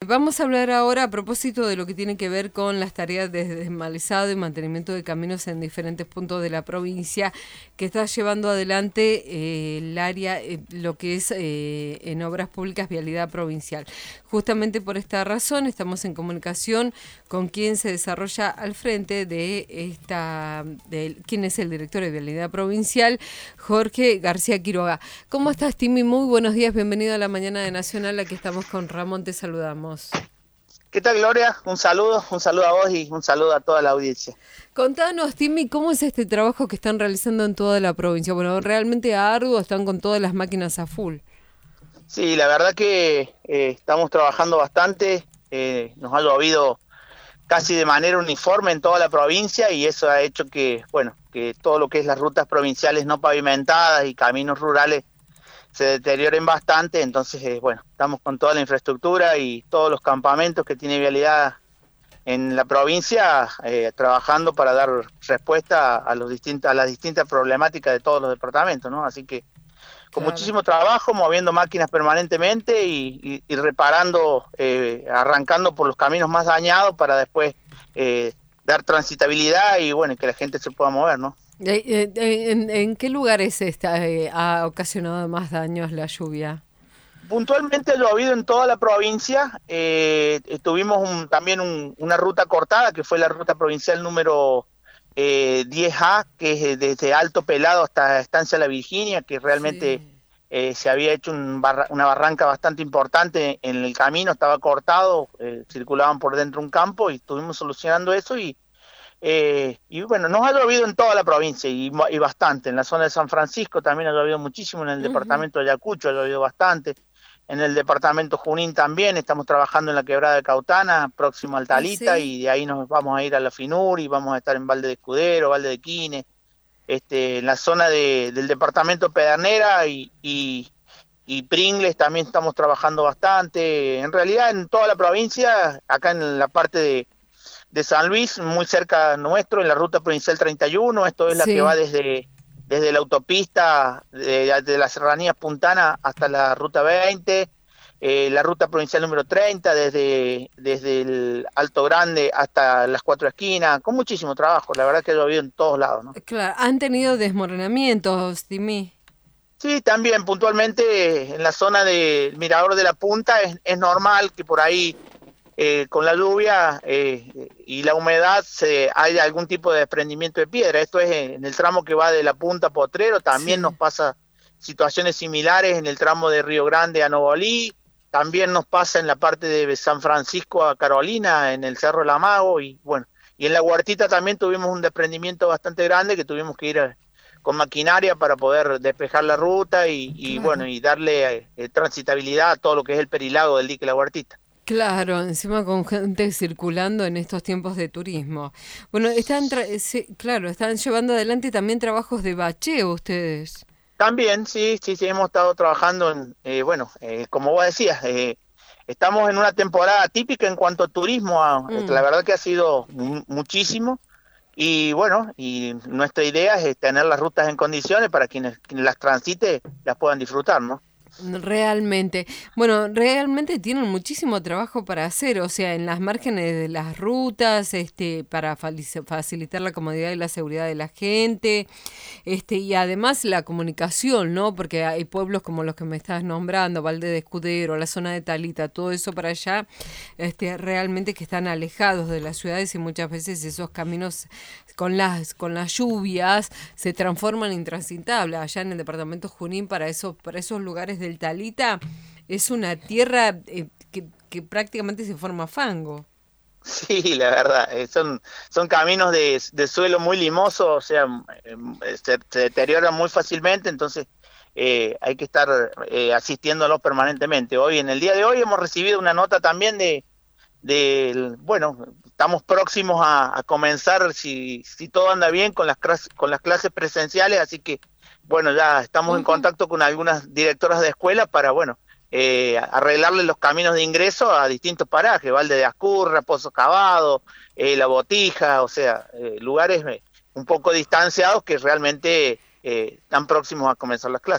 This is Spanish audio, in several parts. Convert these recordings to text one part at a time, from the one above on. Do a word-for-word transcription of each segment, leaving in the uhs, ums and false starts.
vamos a hablar ahora a propósito de lo que tiene que ver con las tareas de desmalizado y mantenimiento de caminos en diferentes puntos de la provincia que está llevando adelante eh, el área, eh, lo que es eh, en obras públicas Vialidad Provincial. Justamente por esta razón estamos en comunicación con quien se desarrolla al frente de esta, de quien es el director de Vialidad Provincial, Jorge García Quiroga. ¿Cómo estás, Timi? Muy buenos días, bienvenido a la mañana de Nacional, aquí estamos con Ramón, te saludamos. ¿Qué tal, Gloria? Un saludo, un saludo a vos y un saludo a toda la audiencia. Contanos, Timi, ¿cómo es este trabajo que están realizando en toda la provincia? Bueno, realmente arduo, están con todas las máquinas a full. Sí, la verdad que eh, estamos trabajando bastante, eh, nos ha llovido casi de manera uniforme en toda la provincia y eso ha hecho que, bueno, que todo lo que es las rutas provinciales no pavimentadas y caminos rurales se deterioren bastante, entonces, eh, bueno, estamos con toda la infraestructura y todos los campamentos que tiene Vialidad en la provincia eh, trabajando para dar respuesta a, los distintos, a las distintas problemáticas de todos los departamentos, ¿no? Así que con Claro. muchísimo trabajo, moviendo máquinas permanentemente y, y, y reparando, eh, arrancando por los caminos más dañados para después eh, dar transitabilidad y bueno, que la gente se pueda mover, ¿no? Eh, eh, ¿En, en qué lugares está, eh, ha ocasionado más daños la lluvia? Puntualmente ha llovido en toda la provincia, eh, tuvimos un, también un, una ruta cortada, que fue la ruta provincial número eh, diez A, que es desde Alto Pelado hasta Estancia La Virginia, que realmente Sí. eh, se había hecho un barra, una barranca bastante importante en el camino, estaba cortado, eh, circulaban por dentro un campo y estuvimos solucionando eso y, eh, y bueno, nos ha llovido en toda la provincia y, y bastante, en la zona de San Francisco también ha llovido muchísimo, en el Uh-huh. departamento de Ayacucho ha llovido bastante. En el departamento Junín también, estamos trabajando en la quebrada de Cautana, próximo al ¿Ah, Talita, sí? y de ahí nos vamos a ir a la Finur y vamos a estar en Valde de Escudero, Valde de Quine, este, en la zona de, del departamento Pedernera y, y, y Pringles también estamos trabajando bastante. En realidad en toda la provincia, acá en la parte de, de San Luis, muy cerca nuestro, en la ruta provincial treinta y uno, esto es la que va Sí. desde, desde la autopista de, de la Serranía Puntana hasta la ruta veinte, eh, la ruta provincial número treinta, desde, desde el Alto Grande hasta las Cuatro Esquinas, con muchísimo trabajo, la verdad que ha llovido en todos lados, ¿no? Claro, han tenido desmoronamientos, Timi. Sí, también puntualmente en la zona del Mirador de la Punta es, es normal que por ahí eh, con la lluvia eh, y la humedad se haya algún tipo de desprendimiento de piedra. Esto es en el tramo que va de la Punta a Potrero, también nos Sí. pasa situaciones similares en el tramo de Río Grande a Novolí, también nos pasa en la parte de San Francisco a Carolina, en el Cerro del Amago, y bueno, y en la Huertita también tuvimos un desprendimiento bastante grande que tuvimos que ir a, con maquinaria para poder despejar la ruta y, y bueno, Claro. y darle eh, transitabilidad a todo lo que es el perilago del dique La Huertita. Claro, encima con gente circulando en estos tiempos de turismo. Bueno, están, tra- sí, claro, están llevando adelante también trabajos de bacheo ustedes. También, sí, sí, sí, hemos estado trabajando en, eh, bueno, eh, como vos decías, eh, estamos en una temporada típica en cuanto a turismo, a- eh, la Mm. verdad que ha sido mu- muchísimo, y bueno, y nuestra idea es tener las rutas en condiciones para quienes, quienes las transite las puedan disfrutar, ¿no? Realmente, bueno, realmente tienen muchísimo trabajo para hacer, o sea, en las márgenes de las rutas, este, para fali- facilitar la comodidad y la seguridad de la gente, este, y además la comunicación, ¿no? Porque hay pueblos como los que me estás nombrando, Valde de Escudero, la zona de Talita, todo eso para allá, este, realmente que están alejados de las ciudades y muchas veces esos caminos con las, con las lluvias se transforman en intransitables. Allá en el departamento Junín, para esos, para esos lugares del Talita, es una tierra eh, que, que prácticamente se forma fango. Sí, la verdad, eh, son, son caminos de, de suelo muy limoso, o sea, eh, se, se deterioran muy fácilmente, entonces eh, hay que estar eh, asistiéndolos permanentemente. Hoy, en el día de hoy, hemos recibido una nota también de, de bueno, estamos próximos a, a comenzar, si, si todo anda bien, con las, con las clases presenciales, así que, bueno, ya estamos en Ujú. contacto con algunas directoras de escuela para, bueno, eh, arreglarle los caminos de ingreso a distintos parajes, Valde de Ascurra, Pozo Cavado, eh, La Botija, o sea, eh, lugares eh, un poco distanciados que realmente eh, están próximos a comenzar las clases, ¿no?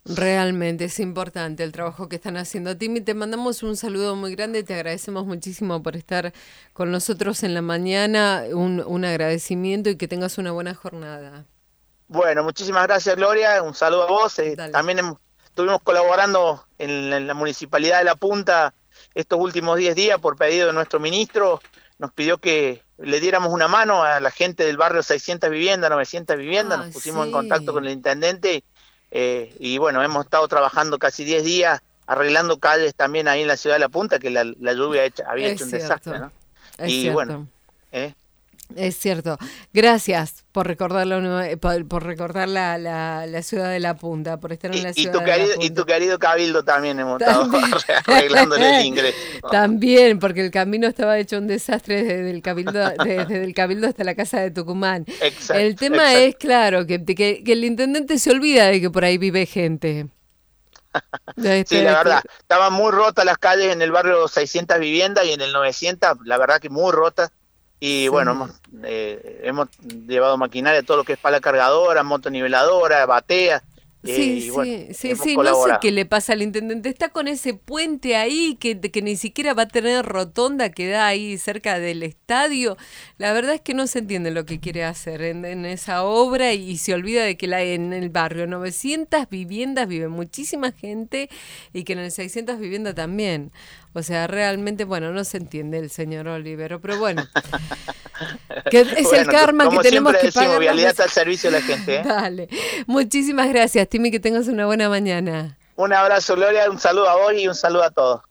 Realmente es importante el trabajo que están haciendo. Timmy, te mandamos un saludo muy grande, te agradecemos muchísimo por estar con nosotros en la mañana, un, un agradecimiento y que tengas una buena jornada. Bueno, muchísimas gracias, Gloria, un saludo a vos. Eh, Dale. también hemos- estuvimos colaborando en la, en la Municipalidad de La Punta estos últimos diez días por pedido de nuestro ministro. Nos pidió que le diéramos una mano a la gente del barrio seiscientas viviendas, novecientas viviendas. Nos Ah, pusimos en contacto con sí. el intendente eh, y bueno, hemos estado trabajando casi diez días arreglando calles también ahí en la ciudad de La Punta, que la, la lluvia hecha- había Es hecho un desastre, cierto, ¿no? es Y bueno, cierto. eh, Es cierto. Gracias por recordar la, uni- por, por recordar la, la, la ciudad de La Punta, por estar en y, la y tu ciudad de La querido, y Punta. tu querido Cabildo también hemos estado También, arreglándole el ingreso. también, porque el camino estaba hecho un desastre desde el Cabildo, desde el Cabildo hasta la Casa de Tucumán. El Exacto, tema exacto. es, claro, que, que, que el intendente se olvida de que por ahí vive gente. Sí, Este, la que, verdad, estaban muy rotas las calles en el barrio seiscientas viviendas y en el novecientas, la verdad que muy rotas. Y bueno, hemos, sí. eh, hemos llevado maquinaria, todo lo que es pala cargadora, motoniveladora, batea, eh, Sí, y bueno, sí, sí, hemos sí, no sé qué colaborado. le pasa al intendente. Está con ese puente ahí que, que ni siquiera va a tener rotonda que da ahí cerca del estadio. La verdad es que no se entiende lo que quiere hacer en, en esa obra y, y se olvida de que la, en el barrio novecientas viviendas vive muchísima gente y que en el seiscientas viviendas también. O sea, realmente, bueno, no se entiende el señor Olivero, pero bueno, que es el Bueno, co- karma que como tenemos siempre que decimos, pagar las vialidad está veces. al servicio de la gente, ¿eh? Dale. Muchísimas gracias, Timmy, que tengas una buena mañana. Un abrazo, Gloria, un saludo a vos y un saludo a todos.